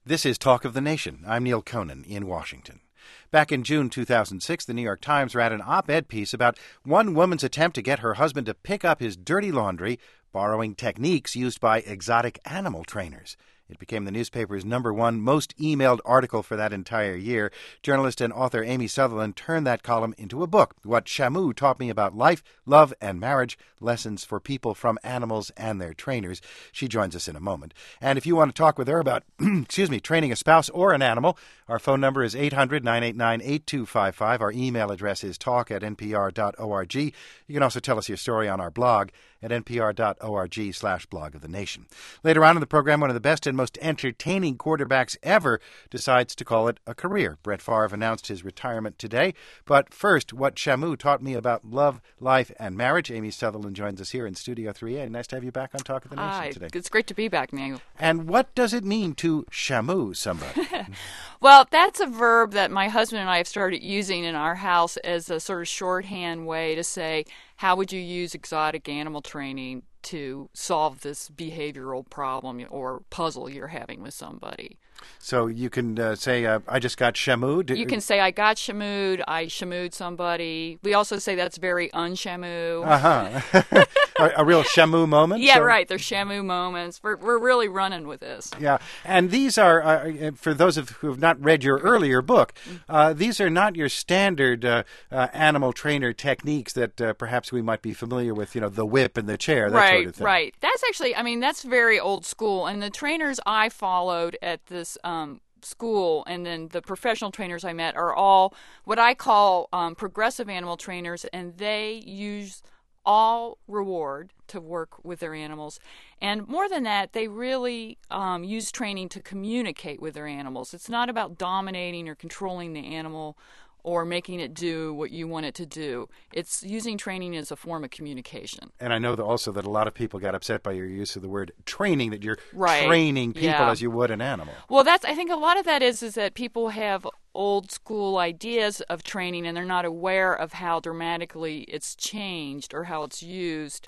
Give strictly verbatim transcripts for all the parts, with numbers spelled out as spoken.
This is Talk of the Nation. I'm Neil Conan in Washington. Back in June two thousand six, the New York Times ran an op-ed piece about one woman's attempt to get her husband to pick up his dirty laundry, borrowing techniques used by exotic animal trainers. It became the newspaper's number one most emailed article for that entire year. Journalist and author Amy Sutherland turned that column into a book, What Shamu Taught Me About Life, Love, and Marriage, Lessons for People from Animals and Their Trainers. She joins us in a moment. And if you want to talk with her about, excuse me, training a spouse or an animal, our phone number is eight hundred, nine eight nine, eight two five five. Our email address is talk at npr dot org. You can also tell us your story on our blog at npr dot org slash blog of the nation. Later on in the program, one of the best and most entertaining quarterbacks ever decides to call it a career. Brett Favre announced his retirement today. But first, what Shamu taught me about love, life, and marriage. Amy Sutherland joins us here in Studio three A. Nice to have you back on Talk of the Nation Hi. today. It's great to be back, Neil. And what does it mean to shamu somebody? Well, that's a verb that my husband and I have started using in our house as a sort of shorthand way to say, how would you use exotic animal training to solve this behavioral problem or puzzle you're having with somebody? So you can uh, say, uh, I just got shamued. You can say, I got shamued, I shamued somebody. We also say that's very unshamu. Uh-huh. a, a real shamu moment? Yeah, so? right. They're shamu moments. We're we're really running with this. Yeah, and these are, uh, for those of who have not read your earlier book, uh, these are not your standard uh, uh, animal trainer techniques that uh, perhaps we might be familiar with, you know, the whip and the chair, that right, sort of thing. Right, That's actually, I mean, that's very old school. And the trainers I followed at this um, school and then the professional trainers I met are all what I call um, progressive animal trainers, and they use all reward to work with their animals. And more than that, they really um, use training to communicate with their animals. It's not about dominating or controlling the animal or making it do what you want it to do. It's using training as a form of communication. And I know that also that a lot of people got upset by your use of the word training, that you're right. training people yeah. as you would an animal. Well, that's I think a lot of that is is that people have old school ideas of training and they're not aware of how dramatically it's changed or how it's used.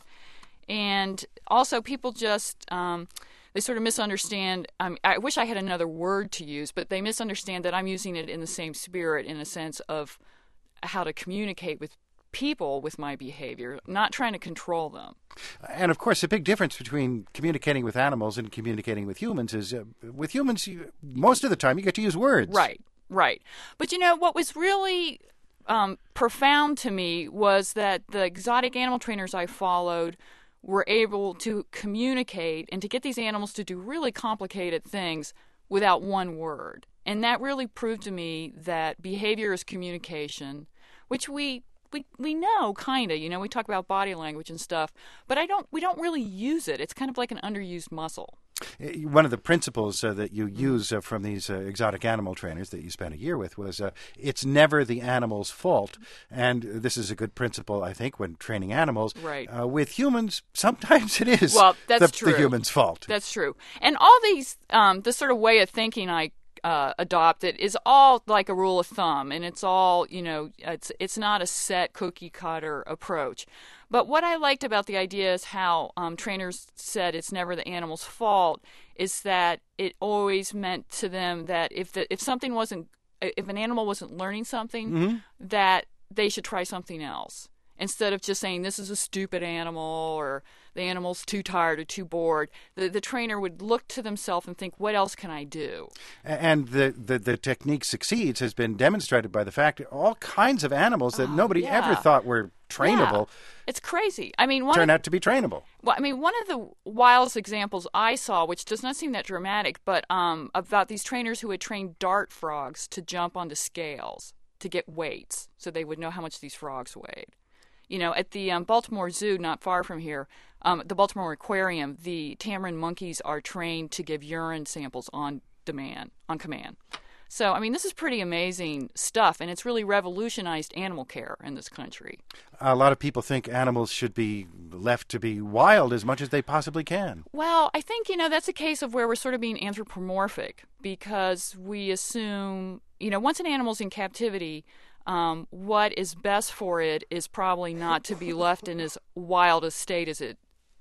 And also people just... Um, They sort of misunderstand. Um, I wish I had another word to use, but they misunderstand that I'm using it in the same spirit, in a sense of how to communicate with people with my behavior, not trying to control them. And, of course, a big difference between communicating with animals and communicating with humans is uh, with humans, you, most of the time, you get to use words. Right, right. But, you know, what was really um, profound to me was that the exotic animal trainers I followed were able to communicate and to get these animals to do really complicated things without one word. And that really proved to me that behavior is communication, which we we, we know kind of, you know, we talk about body language and stuff, but I don't we don't really use it. It's kind of like an underused muscle. One of the principles uh, that you use uh, from these uh, exotic animal trainers that you spent a year with was uh, it's never the animal's fault. And this is a good principle, I think, when training animals. Right. Uh, with humans, sometimes it is well, that's the, true. the human's fault. That's true. And all these, um, the sort of way of thinking I uh, adopted is all like a rule of thumb. And it's all, you know, it's it's not a set cookie cutter approach. But what I liked about the idea is how um, trainers said it's never the animal's fault, is that it always meant to them that if the, if something wasn't, if an animal wasn't learning something, mm-hmm. that they should try something else. Instead of just saying this is a stupid animal or the animal's too tired or too bored, the, the trainer would look to themselves and think, what else can I do? And the, the, the technique succeeds has been demonstrated by the fact that all kinds of animals that oh, nobody yeah. ever thought were trainable yeah. It's crazy. I mean, one turn of, out to be trainable. Well, I mean, one of the wildest examples I saw, which does not seem that dramatic, but um, about these trainers who had trained dart frogs to jump onto scales to get weights so they would know how much these frogs weighed. You know, at the um, Baltimore Zoo, not far from here, um, the Baltimore Aquarium, the tamarin monkeys are trained to give urine samples on demand, on command. So, I mean, this is pretty amazing stuff, and it's really revolutionized animal care in this country. A lot of people think animals should be left to be wild as much as they possibly can. Well, I think, you know, that's a case of where we're sort of being anthropomorphic because we assume, you know, once an animal's in captivity, Um, what is best for it is probably not to be left in as wild a state as it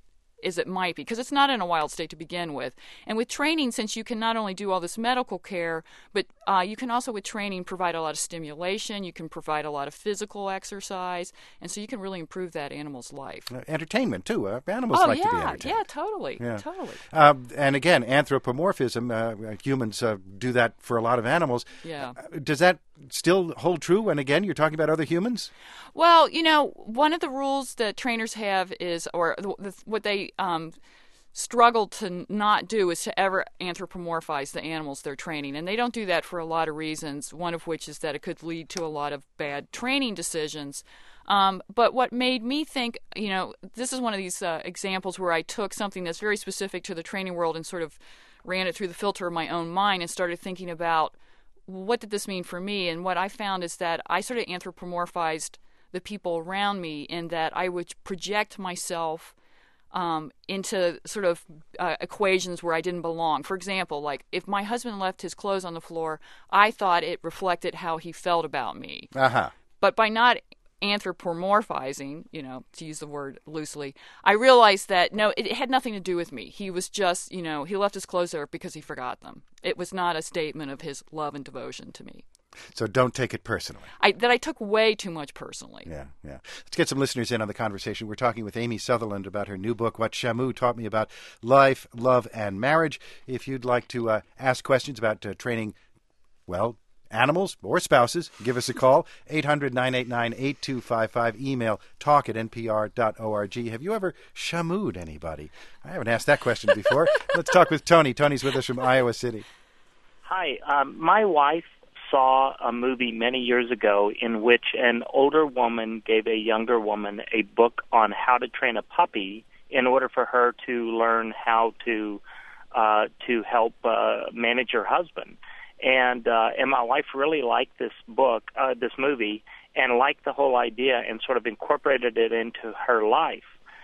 as it might be, because it's not in a wild state to begin with. And with training, since you can not only do all this medical care, but uh, you can also, with training, provide a lot of stimulation, you can provide a lot of physical exercise, and so you can really improve that animal's life. Uh, entertainment, too. Uh, animals oh, like yeah, to be entertained. Yeah, totally, yeah. totally. Uh, and again, anthropomorphism, uh, humans uh, do that for a lot of animals. Yeah. Uh, does that still hold true when, again, you're talking about other humans? Well, you know, one of the rules that trainers have is, or the, the, what they um, struggle to not do is to ever anthropomorphize the animals they're training. And they don't do that for a lot of reasons, one of which is that it could lead to a lot of bad training decisions. Um, but what made me think, you know, this is one of these uh, examples where I took something that's very specific to the training world and sort of ran it through the filter of my own mind and started thinking about what did this mean for me. And what I found is that I sort of anthropomorphized the people around me in that I would project myself um, into sort of uh, equations where I didn't belong. For example, like if my husband left his clothes on the floor, I thought it reflected how he felt about me. Uh-huh. But by not anthropomorphizing, you know, to use the word loosely, I realized that, no, it had nothing to do with me. He was just, you know, he left his clothes there because he forgot them. It was not a statement of his love and devotion to me. So don't take it personally. I, that I took way too much personally. Yeah, yeah. Let's get some listeners in on the conversation. We're talking with Amy Sutherland about her new book, What Shamu Taught Me About Life, Love, and Marriage. If you'd like to uh, ask questions about uh, training, well, animals or spouses, give us a call, eight hundred, nine eight nine, eight two five five, email talk at n p r dot org. Have you ever shamued anybody? I haven't asked that question before. Let's talk with Tony. Tony's with us from Iowa City. Hi. Um, my wife saw a movie many years ago in which an older woman gave a younger woman a book on how to train a puppy in order for her to learn how to uh, to help uh, manage her husband. And uh, and my wife really liked this book, uh, this movie, and liked the whole idea and sort of incorporated it into her life.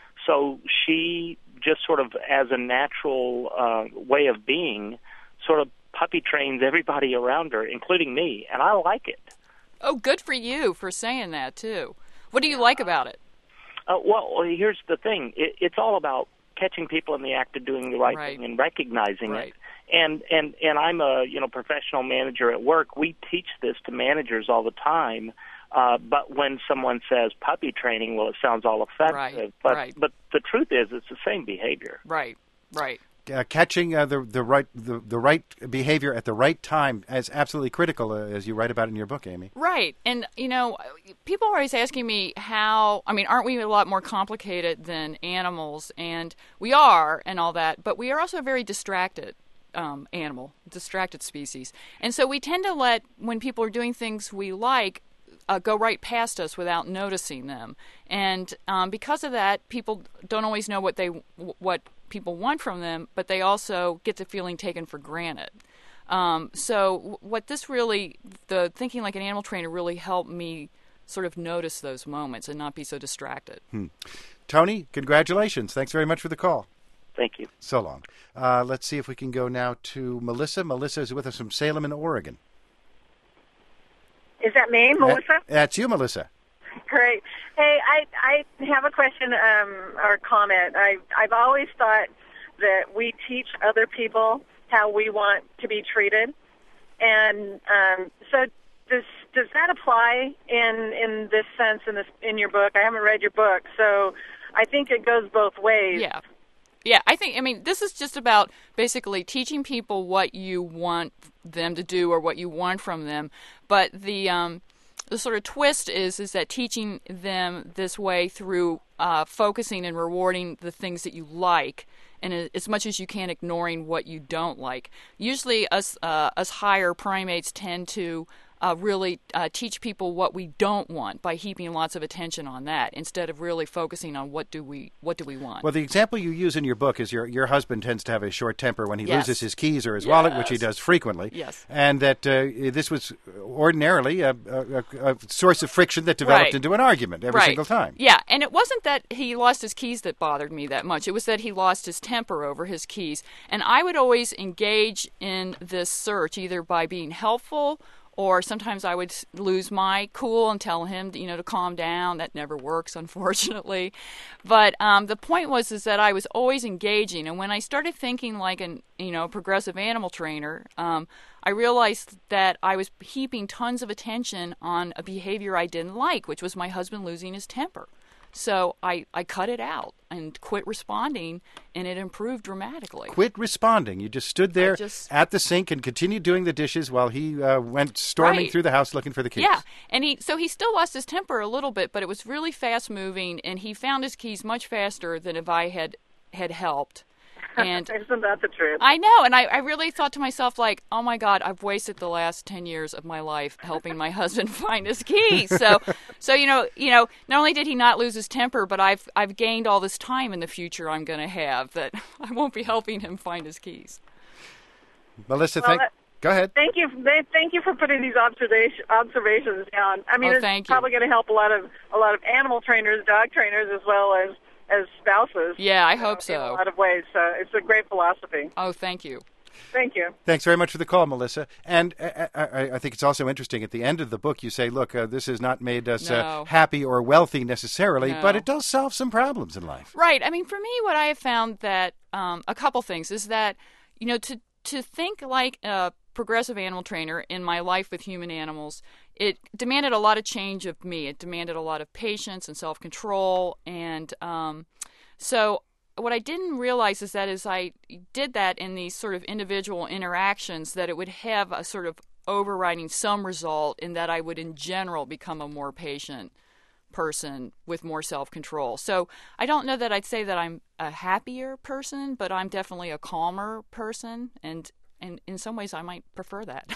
So she just sort of, as a natural uh, way of being, sort of puppy trains everybody around her, including me, and I like it. Oh, good for you for saying that, too. What do you like about it? Uh, well, here's the thing. It, it's all about catching people in the act of doing the right, right. thing and recognizing right. it. And, and and I'm a you know professional manager at work. We teach this to managers all the time. Uh, but when someone says puppy training, well, it sounds all offensive. Right. But right. but the truth is, it's the same behavior. Right. Right. Uh, catching uh, the the right the, the right behavior at the right time is absolutely critical, uh, as you write about in your book, Amy. Right. And, you know, people are always asking me how, I mean, aren't we a lot more complicated than animals? And we are and all that, but we are also very distracted. Um, animal, distracted species. And so we tend to let, when people are doing things we like, uh, go right past us without noticing them. And um, because of that, people don't always know what they what people want from them, but they also get the feeling taken for granted. Um, so what this really, the Thinking Like an Animal Trainer really helped me sort of notice those moments and not be so distracted. Hmm. Tony, congratulations. Thanks very much for the call. Thank you. So long. Uh, let's see if we can go now to Melissa. Melissa is with us from Salem in Oregon. Is that me, Melissa? That, that's you, Melissa. Great. Hey, I I have a question um, or comment. I I've always thought that we teach other people how we want to be treated, and um, so does does that apply in in this sense in this in your book? I haven't read your book, so I think it goes both ways. Yeah. Yeah, I think, I mean, this is just about basically teaching people what you want them to do or what you want from them. But the um, the sort of twist is is that teaching them this way through uh, focusing and rewarding the things that you like, and as much as you can ignoring what you don't like. Usually us, uh, us higher primates tend to Uh, really uh, teach people what we don't want by heaping lots of attention on that instead of really focusing on what do we what do we want. Well, the example you use in your book is your your husband tends to have a short temper when he yes. loses his keys or his yes. wallet, which he does frequently. Yes. And that uh, this was ordinarily a, a, a source of friction that developed right. into an argument every right. single time. Yeah, and it wasn't that he lost his keys that bothered me that much. It was that he lost his temper over his keys. And I would always engage in this search either by being helpful or sometimes I would lose my cool and tell him, you know, to calm down. That never works, unfortunately. But um, the point was is that I was always engaging, and when I started thinking like an, you know, progressive animal trainer, um, I realized that I was heaping tons of attention on a behavior I didn't like, which was my husband losing his temper. So I, I cut it out and quit responding, and it improved dramatically. Quit responding. You just stood there just, at the sink and continued doing the dishes while he uh, went storming right. through the house looking for the keys. Yeah, and he so he still lost his temper a little bit, but it was really fast-moving, and he found his keys much faster than if I had, had helped. And isn't that the truth? I know, and I, I really thought to myself, like, oh my God, I've wasted the last ten years of my life helping my husband find his keys. So, so you know, you know, not only did he not lose his temper, but I've I've gained all this time in the future I'm going to have that I won't be helping him find his keys. Melissa, well, thank. That, go ahead. Thank you. Thank you for putting these observation, observations down. I mean, oh, it's probably going to help a lot of a lot of animal trainers, dog trainers, as well as. as spouses. Yeah, I hope so. In a lot of ways. So it's a great philosophy. Oh, thank you. Thank you. Thanks very much for the call, Melissa. And I, I, I think it's also interesting, at the end of the book, you say, look, uh, this has not made us no. uh, happy or wealthy necessarily, no. but it does solve some problems in life. Right. I mean, for me, what I have found that um, a couple things is that, you know, to, to think like a progressive animal trainer in my life with human animals, it demanded a lot of change of me. It demanded a lot of patience and self-control. And um, so what I didn't realize is that as I did that in these sort of individual interactions, that it would have a sort of overriding some result in that I would in general become a more patient person with more self-control. So I don't know that I'd say that I'm a happier person, but I'm definitely a calmer person. And, and in some ways I might prefer that.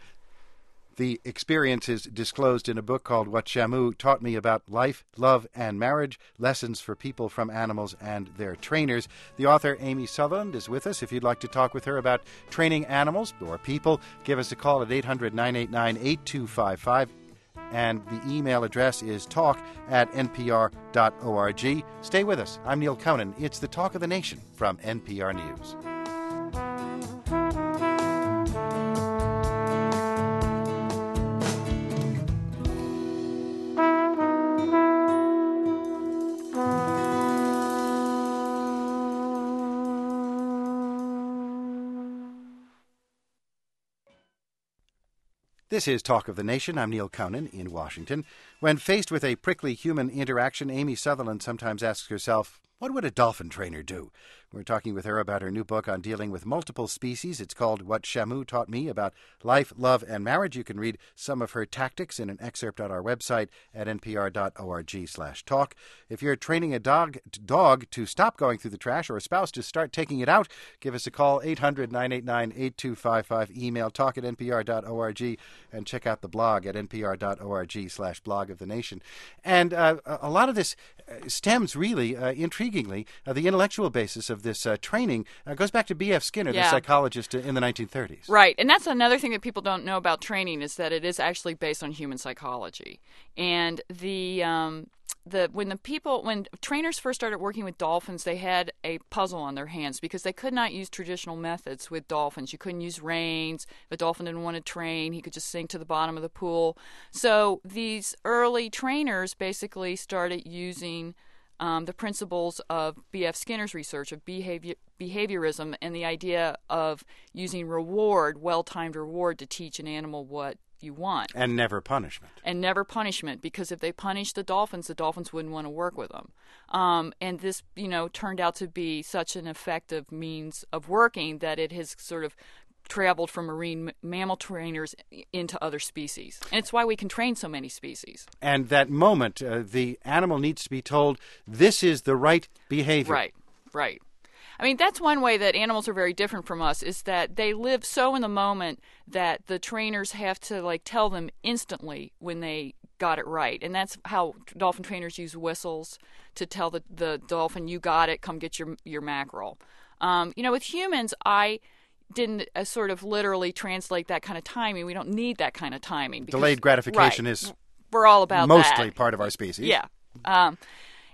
The experience is disclosed in a book called What Shamu Taught Me About Life, Love, and Marriage, Lessons for People from Animals and Their Trainers. The author, Amy Sutherland, is with us. If you'd like to talk with her about training animals or people, give us a call at eight hundred, nine eight nine, eight two five five. And the email address is talk at n p r dot org. Stay with us. I'm Neil Conan. It's the Talk of the Nation from N P R News. This is Talk of the Nation. I'm Neil Conan in Washington. When faced with a prickly human interaction, Amy Sutherland sometimes asks herself, what would a dolphin trainer do? We're talking with her about her new book on dealing with multiple species. It's called What Shamu Taught Me About Life, Love, and Marriage. You can read some of her tactics in an excerpt on our website at n p r dot org slash talk. If you're training a dog, dog to stop going through the trash or a spouse to start taking it out, give us a call, eight hundred, nine eight nine, eight two five five. Email talk at n p r dot org and check out the blog at n p r dot org slash blog of the nation. And uh, a lot of this stems really, uh, intriguingly, uh, the intellectual basis of this uh, training uh, goes back to B F Skinner, yeah. the psychologist in the nineteen thirties. Right, and that's another thing that people don't know about training is that it is actually based on human psychology. And the um, the when the people when trainers first started working with dolphins, they had a puzzle on their hands because they could not use traditional methods with dolphins. You couldn't use reins. If a dolphin didn't want to train, he could just sink to the bottom of the pool. So these early trainers basically started using Um, the principles of B F Skinner's research of behavior, behaviorism and the idea of using reward, well-timed reward, to teach an animal what you want. And never punishment. And never punishment, because if they punished the dolphins, the dolphins wouldn't want to work with them. Um, and this, you know, turned out to be such an effective means of working that it has sort of traveled from marine m- mammal trainers into other species. And it's why we can train so many species. And that moment, uh, the animal needs to be told, this is the right behavior. Right, right. I mean, that's one way that animals are very different from us, is that they live so in the moment that the trainers have to, like, tell them instantly when they got it right. And that's how dolphin trainers use whistles to tell the, the dolphin, you got it, come get your, your mackerel. Um, you know, with humans, I didn't uh, sort of literally translate that kind of timing. We don't need that kind of timing. Because, Delayed gratification right, is we're all about mostly that. part of our species. Yeah. Um,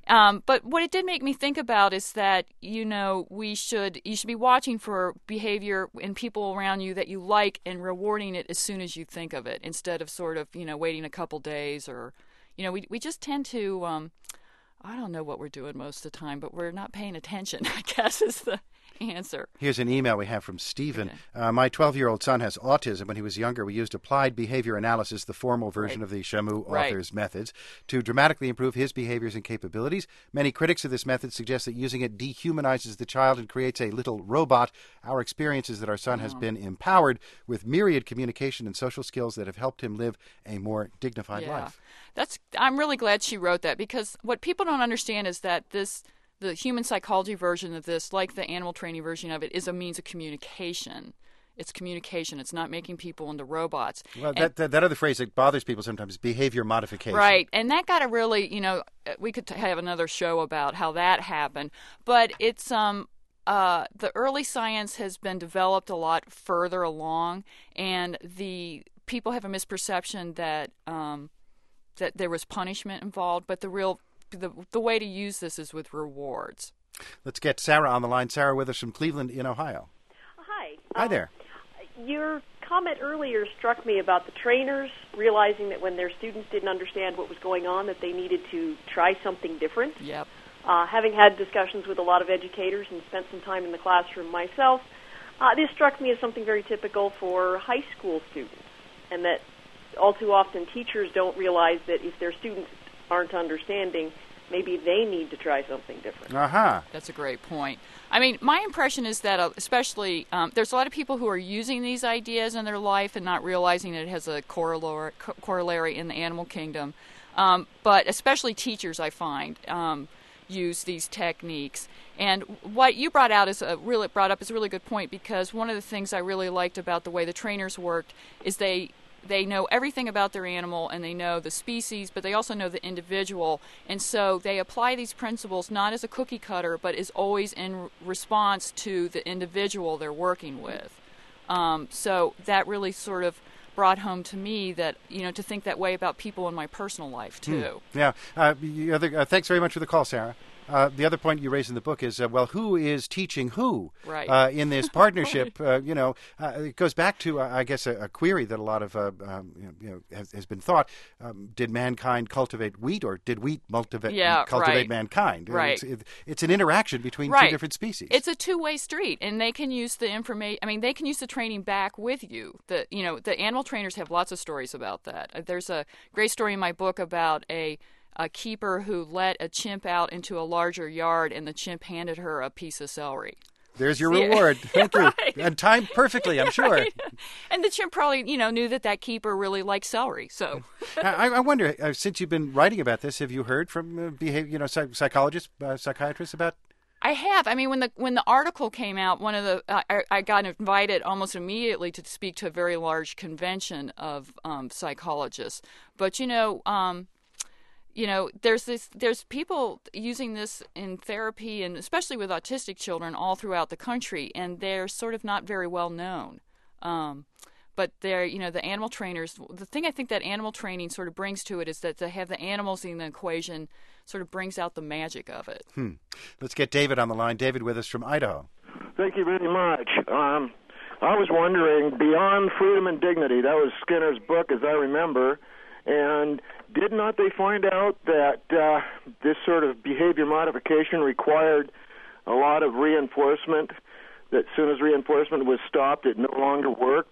Um, but what it did make me think about is that, you know, we should you should be watching for behavior in people around you that you like and rewarding it as soon as you think of it, instead of sort of, you know, waiting a couple days or, you know, we we just tend to, um, I don't know what we're doing most of the time, but we're not paying attention, I guess is the answer. Here's an email we have from Stephen. Okay. Uh, my twelve-year-old son has autism. When he was younger, we used applied behavior analysis, the formal version Right. of the Shamu Right. authors' methods, to dramatically improve his behaviors and capabilities. Many critics of this method suggest that using it dehumanizes the child and creates a little robot. Our experience is that our son has been empowered with myriad communication and social skills that have helped him live a more dignified Yeah. life. That's I'm really glad she wrote that, because what people don't understand is that this the human psychology version of this, like the animal training version of it, is a means of communication. It's communication. It's not making people into robots. Well, And- that, that that other phrase that bothers people sometimes is behavior modification. Right, and that got a really, you know, we could t- have another show about how that happened, but it's um uh the early science has been developed a lot further along, and the people have a misperception that um that there was punishment involved, but the real the the way to use this is with rewards. Let's get Sarah on the line. Sarah with us from Cleveland in Ohio. Hi. Hi Um, there. Your comment earlier struck me about the trainers realizing that when their students didn't understand what was going on, that they needed to try something different. Yep. Uh, having had discussions with a lot of educators and spent some time in the classroom myself, uh, this struck me as something very typical for high school students, and that all too often teachers don't realize that if their students aren't understanding, maybe they need to try something different. Uh-huh. That's a great point. I mean, my impression is that uh, especially um, there's a lot of people who are using these ideas in their life and not realizing that it has a corollary, co- corollary in the animal kingdom. Um, but especially teachers, I find, um, use these techniques. And what you brought out is a really brought up is a really good point, because one of the things I really liked about the way the trainers worked is they They know everything about their animal, and they know the species, but they also know the individual. And so they apply these principles not as a cookie cutter, but is always in response to the individual they're working with. Um, so that really sort of brought home to me that, you know, to think that way about people in my personal life, too. Hmm. Yeah. Uh, the other, uh, thanks very much for the call, Sarah. Uh, the other point you raised in the book is, uh, well, who is teaching who Right. uh, in this partnership? uh, you know, uh, it goes back to, uh, I guess, a, a query that a lot of, uh, um, you know, you know has, has been thought. Um, did mankind cultivate wheat, or did wheat multivate, Yeah, cultivate right. mankind? Right. It's, it, it's an interaction between Right. two different species. It's a two-way street, and they can use the information. I mean, they can use the training back with you. The you know the animal trainers have lots of stories about that. Uh, There's a great story in my book about a a keeper who let a chimp out into a larger yard, and the chimp handed her a piece of celery. There's your Yeah. reward. Thank Right. you. And timed perfectly, I'm sure. Right? And the chimp probably, you know, knew that that keeper really liked celery. So, I, I wonder, uh, since you've been writing about this, have you heard from uh, behavior, you know, psych- psychologists, uh, psychiatrists about? I have. I mean, when the when the article came out, one of the I, I got invited almost immediately to speak to a very large convention of um, psychologists. But you know, um, you know, there's this there's people using this in therapy, and especially with autistic children all throughout the country, and they're sort of not very well known. Um, but they're, you know, the animal trainers. The thing I think that animal training sort of brings to it is that to have the animals in the equation sort of brings out the magic of it. Hmm. Let's get David on the line. David with us from Idaho. Thank you very much. Um, I was wondering, Beyond Freedom and Dignity, that was Skinner's book, as I remember, and did not they find out that uh, this sort of behavior modification required a lot of reinforcement, that as soon as reinforcement was stopped, it no longer worked?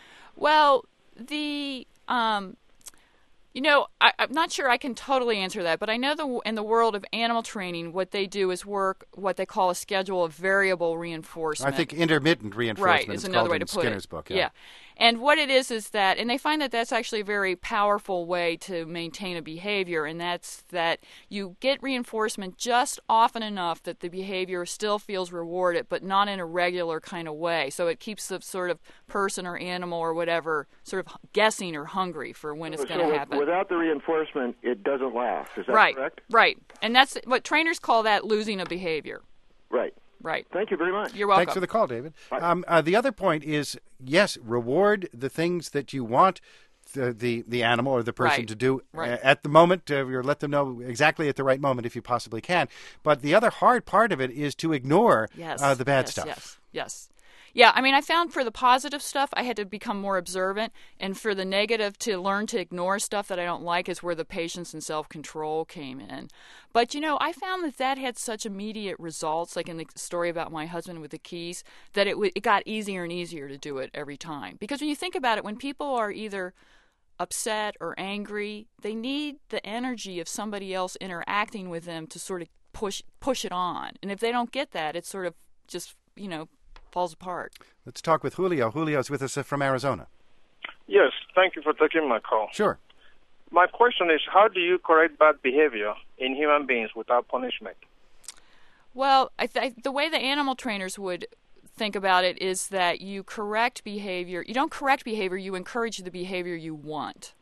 Well, the um, you know, I, I'm not sure I can totally answer that, but I know the, in the world of animal training, what they do is work what they call a schedule of variable reinforcement. I think intermittent reinforcement Right, is is another called way in to put Skinner's it. book. Yeah. And what it is is that, and they find that that's actually a very powerful way to maintain a behavior, and that's that you get reinforcement just often enough that the behavior still feels rewarded, but not in a regular kind of way. So it keeps the sort of person or animal or whatever sort of guessing or hungry for when it's So going to with- happen. without the reinforcement, it doesn't last. Is that right, correct? right. And that's what trainers call that losing a behavior. Right. Right. Thank you very much. You're welcome. Thanks for the call, David. Um, uh, the other point is, yes, reward the things that you want uh, the, the animal or the person Right. to do Right. uh, at the moment, uh, or let them know exactly at the right moment if you possibly can. But the other hard part of it is to ignore Yes. uh, the bad yes, stuff. Yes. Yes. Yeah, I mean, I found for the positive stuff, I had to become more observant, and for the negative, to learn to ignore stuff that I don't like is where the patience and self-control came in. But, you know, I found that that had such immediate results, like in the story about my husband with the keys, that it, w- it got easier and easier to do it every time. Because when you think about it, when people are either upset or angry, they need the energy of somebody else interacting with them to sort of push push it on. And if they don't get that, it sort of just, you know, falls apart. Let's talk with Julio. Julio's with us uh, from Arizona. Yes, thank you for taking my call. Sure. My question is, how do you correct bad behavior in human beings without punishment? Well, I th- the way the animal trainers would think about it is that you correct behavior. You don't correct behavior, you encourage the behavior you want.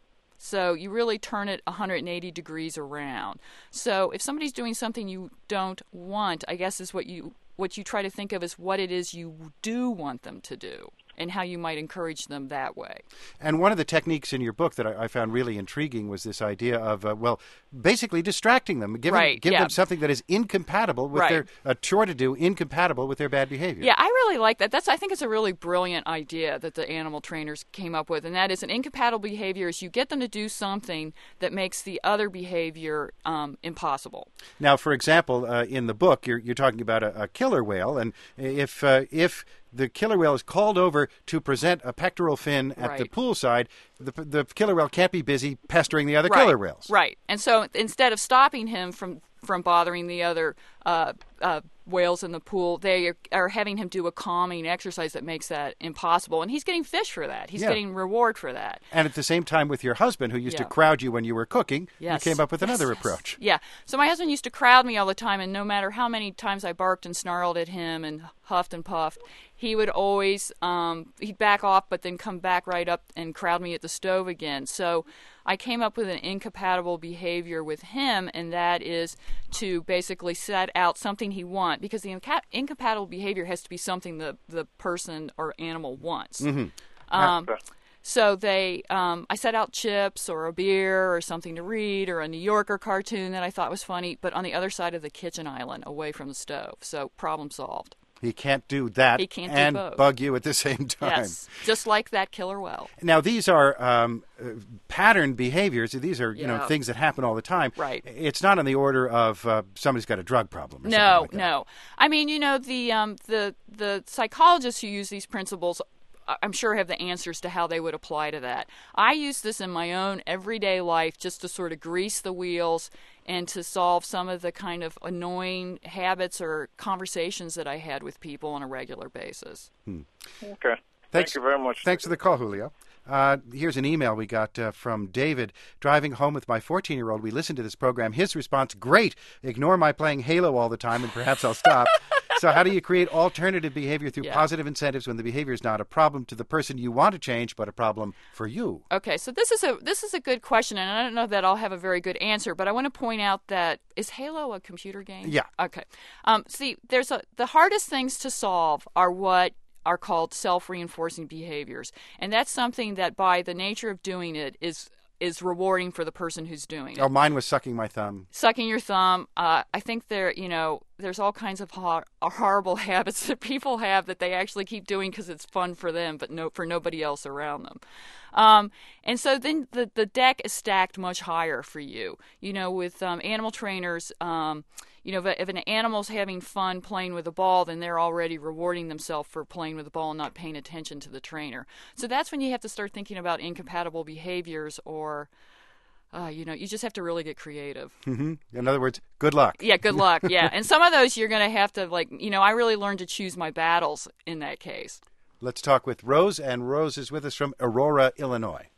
So you really turn it one hundred eighty degrees around. So if somebody's doing something you don't want, I guess is what you what you try to think of as what it is you do want them to do and how you might encourage them that way. And one of the techniques in your book that I, I found really intriguing was this idea of, uh, well, basically distracting them, giving, Right, give yeah. them something that is incompatible with Right. their, a chore to do, incompatible with their bad behavior. Yeah, I really like that. That's I think it's a really brilliant idea that the animal trainers came up with, and that is an incompatible behavior is you get them to do something that makes the other behavior um, impossible. Now, for example, uh, in the book, you're, you're talking about a, a killer whale, and if uh, if the killer whale is called over to present a pectoral fin at the Right. poolside, the, the killer whale can't be busy pestering the other Right, killer whales. Right. And so instead of stopping him from, from bothering the other uh, uh, whales in the pool, they are, are having him do a calming exercise that makes that impossible. And he's getting fish for that. He's Yeah. getting reward for that. And at the same time with your husband, who used to Yeah. crowd you when you were cooking, Yes. you came up with Yes, another yes. approach. Yeah. So my husband used to crowd me all the time, and no matter how many times I barked and snarled at him and huffed and puffed, he would always, um, he'd back off, but then come back right up and crowd me at the stove again. So I came up with an incompatible behavior with him, and that is to basically set out something he wants, because the inca- incompatible behavior has to be something the, the person or animal wants. Mm-hmm. Um, So they, um, I set out chips or a beer or something to read or a New Yorker cartoon that I thought was funny, but on the other side of the kitchen island, away from the stove. So problem solved. He can't do that He can't do and both. bug you at the same time. Yes, just like that killer whale. Now, these are um, uh, patterned behaviors. These are, you know, Yeah. things that happen all the time. Right. It's not on the order of uh, somebody's got a drug problem or No, something like that. no. I mean, you know, the um, the the psychologists who use these principles, I'm sure, have the answers to how they would apply to that. I use this in my own everyday life just to sort of grease the wheels and to solve some of the kind of annoying habits or conversations that I had with people on a regular basis. Hmm. Okay. Thanks, Thank you very much. Thanks for the call, Julio. Uh, here's an email we got uh, from David. Driving home with my fourteen-year-old, we listened to this program. His response, great. Ignore my playing Halo all the time, and perhaps I'll stop. So how do you create alternative behavior through Yeah. positive incentives when the behavior is not a problem to the person you want to change, but a problem for you? Okay, so this is a this is a good question, and I don't know that I'll have a very good answer, but I want to point out that is Halo a computer game? Yeah. Okay. Um, see, there's a the hardest things to solve are what are called self-reinforcing behaviors, and that's something that by the nature of doing it is is rewarding for the person who's doing it. Oh, mine was sucking my thumb. Sucking your thumb. Uh, I think there, you know, there's all kinds of hor- horrible habits that people have that they actually keep doing because it's fun for them, but no for nobody else around them. Um, and so then the the deck is stacked much higher for you. You know, with um, animal trainers, um, you know, if, if an animal's having fun playing with a ball, then they're already rewarding themselves for playing with the ball and not paying attention to the trainer. So that's when you have to start thinking about incompatible behaviors or. Uh, you know, you just have to really get creative. Mm-hmm. In other words, good luck. Yeah, good luck. Yeah. And some of those you're going to have to, like, you know, I really learned to choose my battles in that case. Let's talk with Rose, and Rose is with us from Aurora, Illinois.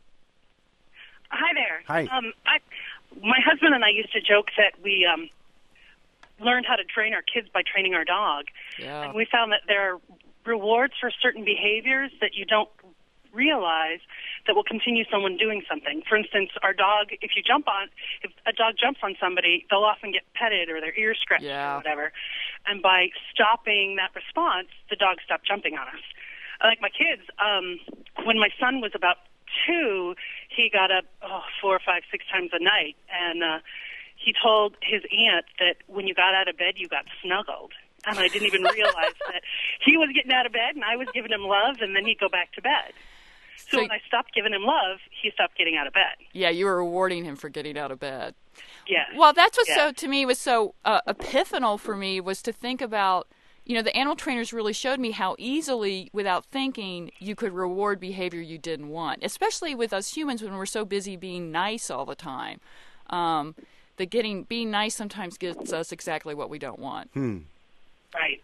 Hi there. Hi. Um, I, my husband and I used to joke that we um, learned how to train our kids by training our dog. Yeah. And we found that there are rewards for certain behaviors that you don't realize that will continue someone doing something. For instance, our dog, if you jump on, if a dog jumps on somebody, they'll often get petted or their ears scratched Yeah. or whatever. And by stopping that response, the dog stopped jumping on us. Like my kids, um, when my son was about two, he got up oh, four, five, six times a night, and uh, he told his aunt that when you got out of bed, you got snuggled. And I didn't even realize that he was getting out of bed, and I was giving him love, and then he'd go back to bed. So, so when I stopped giving him love, he stopped getting out of bed. Yeah, you were rewarding him for getting out of bed. Yeah. Well, that's what yes. so to me was so uh, epiphanal for me was to think about, you know, the animal trainers really showed me how easily, without thinking, you could reward behavior you didn't want, especially with us humans when we're so busy being nice all the time. Um, the getting being nice sometimes gets us exactly what we don't want. Hmm. Right.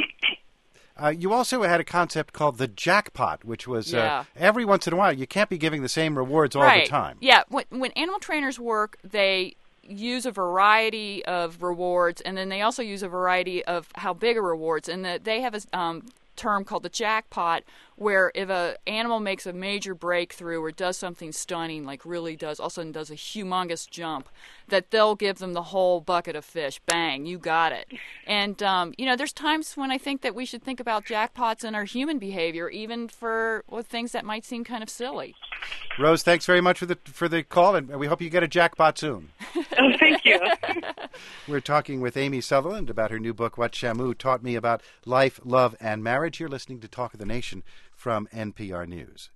Uh, you also had a concept called the jackpot, which was yeah. uh, every once in a while. You can't be giving the same rewards all right. the time. Yeah. When, when animal trainers work, they use a variety of rewards, and then they also use a variety of how big a rewards. And the, they have a um, term called the jackpot, where if an animal makes a major breakthrough or does something stunning, like really does, all of a sudden does a humongous jump, that they'll give them the whole bucket of fish. Bang, you got it. And, um, you know, there's times when I think that we should think about jackpots in our human behavior, even for well, things that might seem kind of silly. Rose, thanks very much for the for the call, and we hope you get a jackpot soon. Oh, thank you. We're talking with Amy Sutherland about her new book, What Shamu Taught Me About Life, Love, and Marriage. You're listening to Talk of the Nation from N P R News.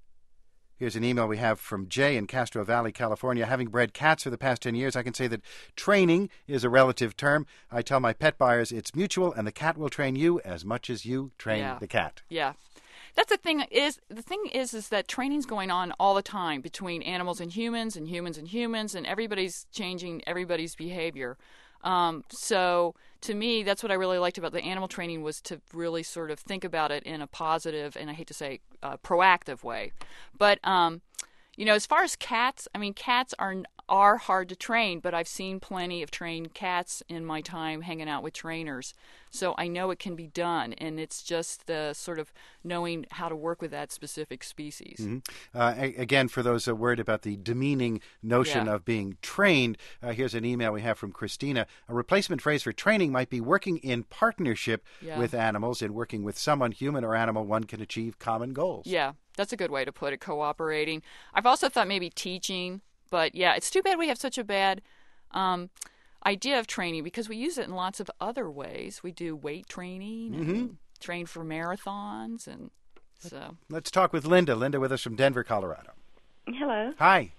Here's an email we have from Jay in Castro Valley, California. Having bred cats for the past ten years, I can say that training is a relative term. I tell my pet buyers it's mutual, and the cat will train you as much as you train yeah. the cat. Yeah. That's the thing is the thing is is that training's going on all the time between animals and humans and humans and humans, and everybody's changing everybody's behavior. Um, so to me, that's what I really liked about the animal training, was to really sort of think about it in a positive, and I hate to say uh, proactive way. But um, you know, as far as cats, I mean, cats are are hard to train, but I've seen plenty of trained cats in my time hanging out with trainers. So I know it can be done, and it's just the sort of knowing how to work with that specific species. Mm-hmm. Uh, a- again, for those uh, worried about the demeaning notion yeah. of being trained, uh, here's an email we have from Christina. A replacement phrase for training might be working in partnership yeah. with animals. In working with someone, human or animal, one can achieve common goals. Yeah, that's a good way to put it, cooperating. I've also thought maybe teaching, but yeah, it's too bad we have such a bad um, idea of training, because we use it in lots of other ways. We do weight training and mm-hmm. train for marathons, and so. Let's talk with Linda. Linda with us from Denver, Colorado. Hello. Hi.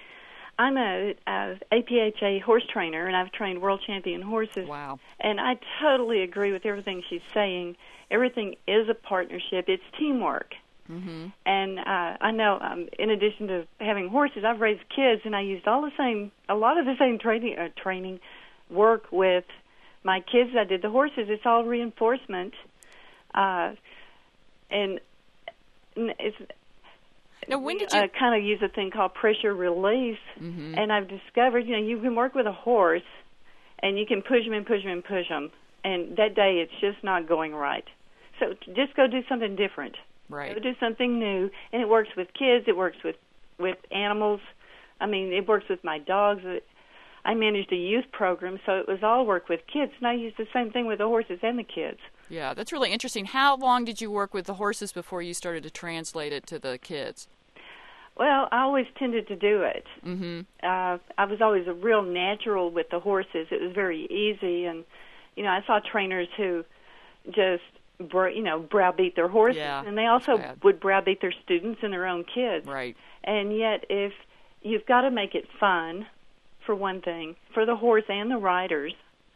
I'm a, a A P H A horse trainer, and I've trained world champion horses. Wow. And I totally agree with everything she's saying. Everything is a partnership. It's teamwork. Mm-hmm. And uh, I know, um, in addition to having horses, I've raised kids, and I used all the same, a lot of the same training, uh, training work with my kids. I did the horses. It's all reinforcement, uh, and it's. Now, when did you uh, kind of use a thing called pressure release? Mm-hmm. And I've discovered, you know, you can work with a horse, and you can push them and push them and push them, and that day it's just not going right. So just go do something different. Right. Go do something new, and it works with kids. It works with with animals. I mean, it works with my dogs. I managed a youth program, so it was all work with kids, and I used the same thing with the horses and the kids. Yeah, that's really interesting. How long did you work with the horses before you started to translate it to the kids? Well, I always tended to do it. Mm-hmm. Uh, I was always a real natural with the horses. It was very easy, and you know, I saw trainers who just you know browbeat their horses, yeah, and they also bad. would browbeat their students and their own kids. Right. And yet, if you've got to make it fun, for one thing, for the horse and the riders.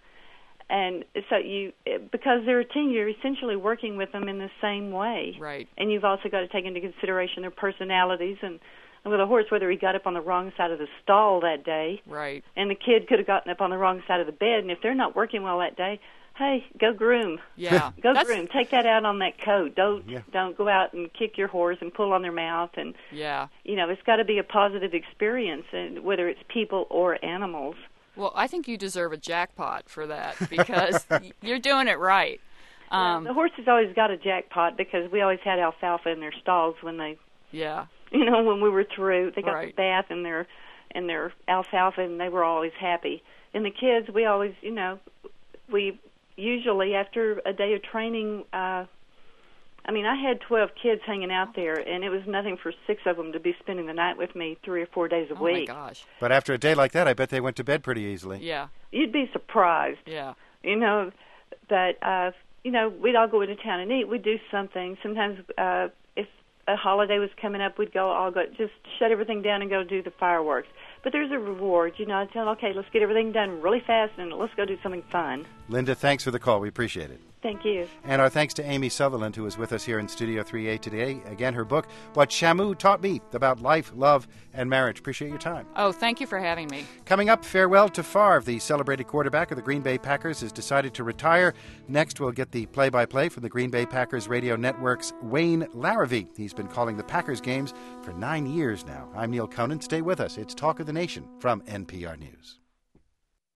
And so you, because they're a team, you're essentially working with them in the same way. Right. And you've also got to take into consideration their personalities. And, and with a horse, whether he got up on the wrong side of the stall that day. Right. And the kid could have gotten up on the wrong side of the bed. And if they're not working well that day, hey, go groom. Yeah. go That's... groom. Take that out on that coat. Don't yeah. don't go out and kick your horse and pull on their mouth. And yeah. you know, it's got to be a positive experience, and whether it's people or animals. Well, I think you deserve a jackpot for that, because you're doing it right. Um, yeah, the horses always got a jackpot because we always had alfalfa in their stalls when they, yeah, you know, when we were through. They got right. the bath and their and their alfalfa, and they were always happy. And the kids, we always, you know, we usually after a day of training, uh, I mean, I had twelve kids hanging out there, and it was nothing for six of them to be spending the night with me three or four days a oh week. Oh, my gosh. But after a day like that, I bet they went to bed pretty easily. Yeah. You'd be surprised. Yeah. You know, that, uh, you know, we'd all go into town and eat. We'd do something. Sometimes uh, if a holiday was coming up, we'd go all go, just shut everything down and go do the fireworks. But there's a reward. You know, I tell them, okay, let's get everything done really fast and let's go do something fun. Linda, thanks for the call. We appreciate it. Thank you. And our thanks to Amy Sutherland, who is with us here in Studio three A today. Again, her book, What Shamu Taught Me, about life, love, and marriage. Appreciate your time. Oh, thank you for having me. Coming up, farewell to Favre. The celebrated quarterback of the Green Bay Packers has decided to retire. Next, we'll get the play-by-play from the Green Bay Packers Radio Network's Wayne Larrivee. He's been calling the Packers games for nine years now. I'm Neil Conan. Stay with us. It's Talk of the Nation from N P R News.